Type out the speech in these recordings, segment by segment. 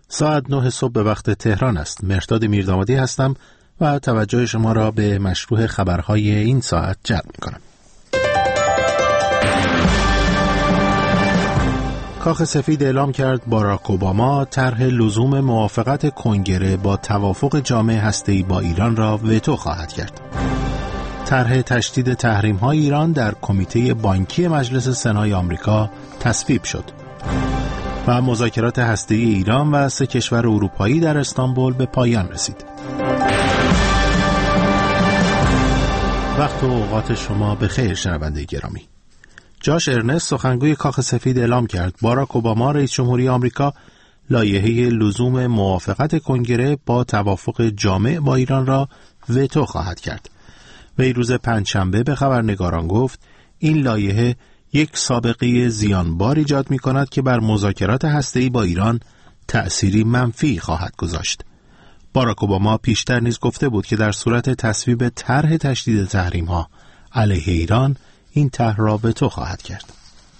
ساعت 9 صبح به وقت تهران است. مهرداد میردامادی هستم و توجه شما را به مشروع خبرهای این ساعت جلب می‌کنم. کاخ سفید اعلام کرد باراک اوباما طرح لزوم موافقت کنگره با توافق جامع هسته‌ای با ایران را وتو خواهد کرد. طرح تشدید تحریم‌های ایران در کمیته بانکی مجلس سنای آمریکا تصویب شد. و مذاکرات هسته‌ای ایران و 3 کشور اروپایی در استانبول به پایان رسید. وقت و اوقات شما بخیر شنونده گرامی. جاش ارنست سخنگوی کاخ سفید اعلام کرد باراک اوباما رئیس جمهوری آمریکا لایحه لزوم موافقت کنگره با توافق جامع با ایران را وتو خواهد کرد. وی روز پنجشنبه به خبرنگاران گفت این لایحه یک سابقه زیانبار ایجاد می‌کند که بر مذاکرات هسته‌ای با ایران تأثیری منفی خواهد گذاشت. باراک اوباما پیشتر نیز گفته بود که در صورت تصویب طرح تشدید تحریم‌ها علیه ایران این طرح را وتو خواهد کرد.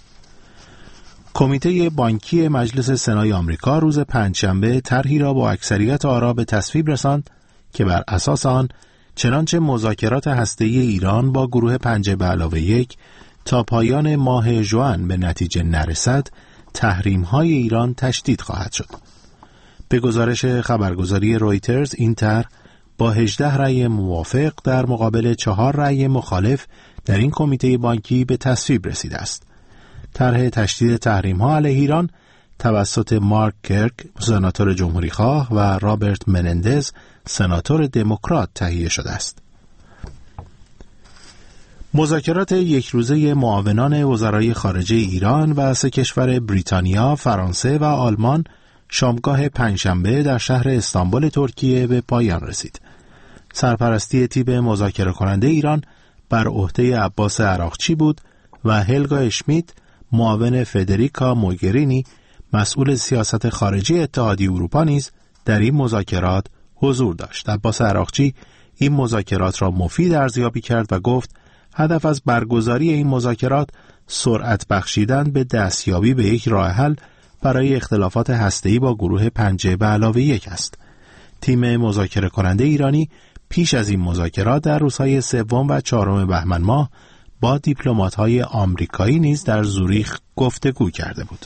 کمیته بانکی مجلس سنای آمریکا روز پنجشنبه طرحی را با اکثریت آرا به تصویب رساند که بر اساس آن چنانچه مذاکرات هسته‌ای ایران با گروه 5+1 تا پایان ماه ژوئن به نتیجه نرسد، تحریم‌های ایران تشدید خواهد شد. به گزارش خبرگزاری رویترز این طرح با 18 رأی موافق در مقابل 4 رأی مخالف در این کمیته بانکی به تصویب رسیده است. طرح تشدید تحریم‌ها علیه ایران توسط مارک کرک سناتور جمهوری‌خواه و رابرت منندز سناتور دموکرات تهیه شده است. مذاکرات یک روزه معاونان وزرای خارجه ایران و 3 کشور بریتانیا، فرانسه و آلمان شامگاه پنجشنبه در شهر استانبول ترکیه به پایان رسید. سرپرستی تیم مذاکره کننده ایران بر عهده عباس عراقچی بود و هلگا اشمیت معاون فدریکا موگرینی مسئول سیاست خارجی اتحادیه اروپا نیز در این مذاکرات حضور داشت. عباس عراقچی این مذاکرات را مفید ارزیابی کرد و گفت هدف از برگزاری این مذاکرات سرعت بخشیدن به دستیابی به یک راه حل برای اختلافات هسته‌ای با گروه 5+1 است. تیم مذاکره کننده ایرانی پیش از این مذاکرات در روزهای 3 و 4 بهمن ماه با دیپلمات‌های آمریکایی نیز در زوریخ گفتگو کرده بود.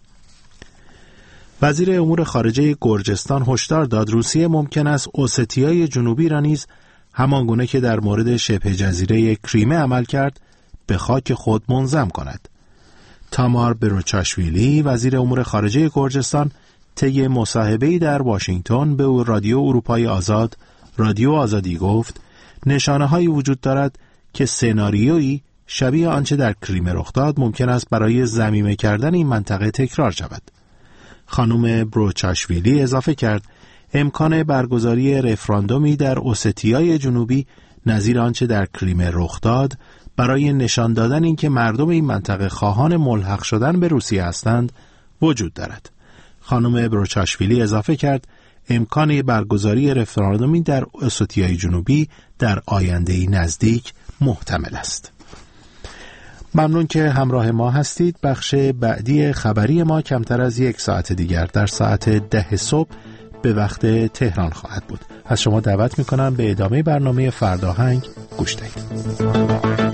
وزیر امور خارجه گرجستان هشدار داد روسیه ممکن است اوستیای جنوبی را نیز همانگونه که در مورد شبه جزیره کریمه عمل کرد به خاک خود منضم کند. تامار بروچاشویلی وزیر امور خارجه گرجستان طی مصاحبه‌ای در واشنگتن به رادیو اروپای آزاد رادیو آزادی گفت نشانه‌هایی وجود دارد که سناریویی شبیه آنچه در کریمه رخ داد ممکن است برای ضمیمه کردن این منطقه تکرار شود. خانم بروچاشویلی اضافه کرد امکان برگزاری رفراندومی در اوستیای جنوبی نظیر آنچه در کریمه رخ داد برای نشان دادن اینکه مردم این منطقه خواهان ملحق شدن به روسیه هستند وجود دارد. خانم بروچاشویلی اضافه کرد امکان برگزاری رفراندومی در اوستیای جنوبی در آینده نزدیک محتمل است. ممنون که همراه ما هستید. بخش بعدی خبری ما کمتر از 1 ساعت دیگر در ساعت 10 صبح به وقت تهران خواهد بود. از شما دعوت میکنم به ادامه برنامه فرداهنگ گوش دهید.